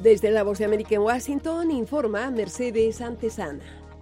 Desde la Voz de América en Washington, informa Mercedes Antesana.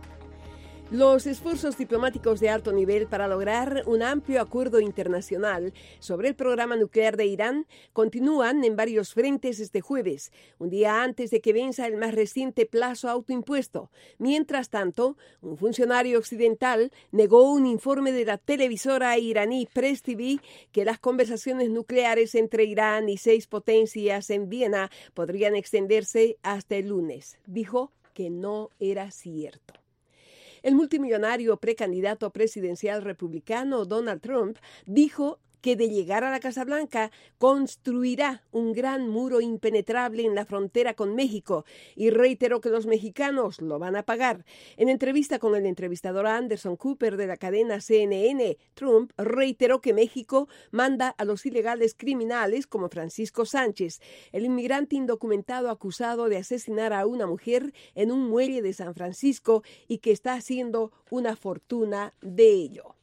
Los esfuerzos diplomáticos de alto nivel para lograr un amplio acuerdo internacional sobre el programa nuclear de Irán continúan en varios frentes este jueves, un día antes de que venza el más reciente plazo autoimpuesto. Mientras tanto, un funcionario occidental negó un informe de la televisora iraní Press TV que las conversaciones nucleares entre Irán y 6 potencias en Viena podrían extenderse hasta el lunes. Dijo que no era cierto. El multimillonario precandidato presidencial republicano Donald Trump dijo que de llegar a la Casa Blanca construirá un gran muro impenetrable en la frontera con México y reiteró que los mexicanos lo van a pagar. En entrevista con el entrevistador Anderson Cooper de la cadena CNN, Trump reiteró que México manda a los ilegales criminales como Francisco Sánchez, el inmigrante indocumentado acusado de asesinar a una mujer en un muelle de San Francisco y que está haciendo una fortuna de ello.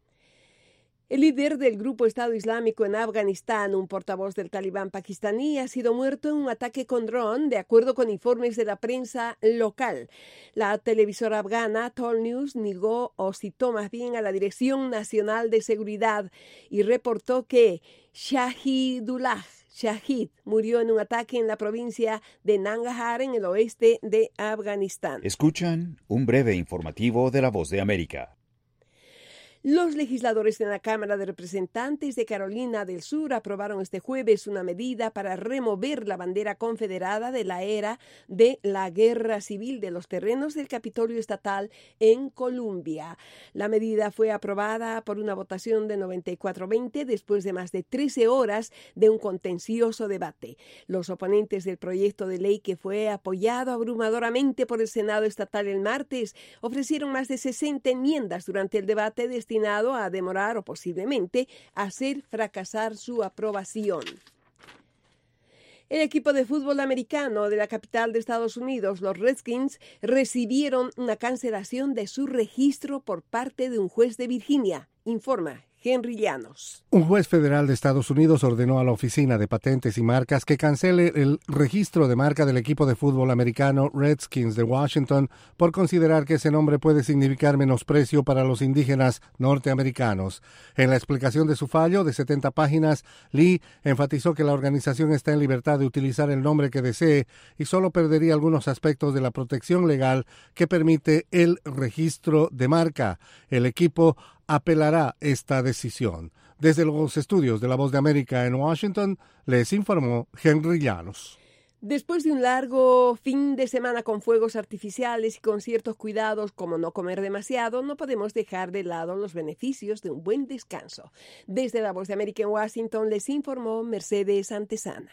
El líder del grupo Estado Islámico en Afganistán, un portavoz del talibán pakistaní, ha sido muerto en un ataque con dron, de acuerdo con informes de la prensa local. La televisora afgana Tall News negó o citó más bien a la Dirección Nacional de Seguridad y reportó que Shahidullah Shahid murió en un ataque en la provincia de Nangarhar, en el oeste de Afganistán. Escuchan un breve informativo de La Voz de América. Los legisladores en la Cámara de Representantes de Carolina del Sur aprobaron este jueves una medida para remover la bandera confederada de la era de la Guerra Civil de los terrenos del Capitolio Estatal en Columbia. La medida fue aprobada por una votación de 94-20 después de más de 13 horas de un contencioso debate. Los oponentes del proyecto de ley, que fue apoyado abrumadoramente por el Senado estatal el martes, ofrecieron más de 60 enmiendas durante el debate destinado a demorar o posiblemente hacer fracasar su aprobación. El equipo de fútbol americano de la capital de Estados Unidos, los Redskins, recibieron una cancelación de su registro por parte de un juez de Virginia, informa Henry Llanos. Un juez federal de Estados Unidos ordenó a la Oficina de Patentes y Marcas que cancele el registro de marca del equipo de fútbol americano Redskins de Washington por considerar que ese nombre puede significar menosprecio para los indígenas norteamericanos. En la explicación de su fallo, de 70 páginas, Lee enfatizó que la organización está en libertad de utilizar el nombre que desee y solo perdería algunos aspectos de la protección legal que permite el registro de marca. El equipo apelará esta decisión. Desde los estudios de La Voz de América en Washington, les informó Henry Llanos. Después de un largo fin de semana con fuegos artificiales y con ciertos cuidados como no comer demasiado, no podemos dejar de lado los beneficios de un buen descanso. Desde La Voz de América en Washington les informó Mercedes Antesana.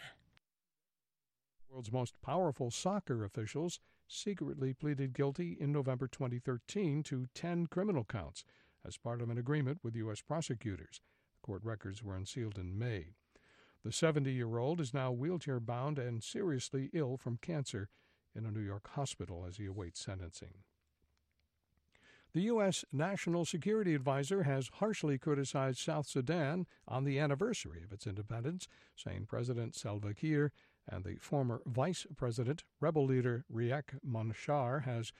World's most powerful soccer officials secretly pleaded guilty in November 2013 to 10 criminal counts as part of an agreement with U.S. prosecutors. Court records were unsealed in May. The 70-year-old is now wheelchair-bound and seriously ill from cancer in a New York hospital as he awaits sentencing. The U.S. National Security Advisor has harshly criticized South Sudan on the anniversary of its independence, saying President Salva Kiir and the former vice president, rebel leader Riek Machar,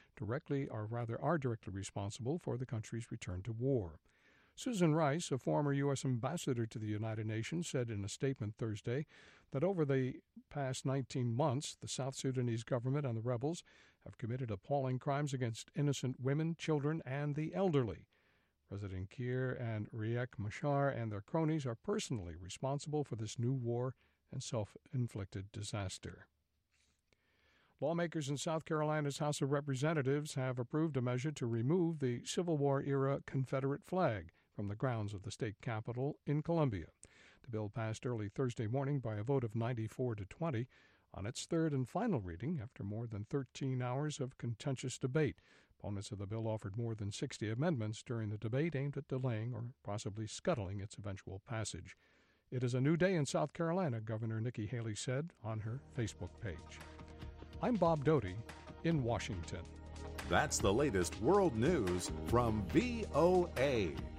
are directly responsible for the country's return to war. Susan Rice, a former U.S. ambassador to the United Nations, said in a statement Thursday that over the past 19 months, the South Sudanese government and the rebels have committed appalling crimes against innocent women, children, and the elderly. President Kiir and Riek Machar and their cronies are personally responsible for this new war and self-inflicted disaster. Lawmakers in South Carolina's House of Representatives have approved a measure to remove the Civil War-era Confederate flag from the grounds of the state capitol in Columbia. The bill passed early Thursday morning by a vote of 94-20 on its third and final reading after more than 13 hours of contentious debate. Opponents of the bill offered more than 60 amendments during the debate aimed at delaying or possibly scuttling its eventual passage. It is a new day in South Carolina, Governor Nikki Haley said on her Facebook page. I'm Bob Doty in Washington. That's the latest world news from VOA.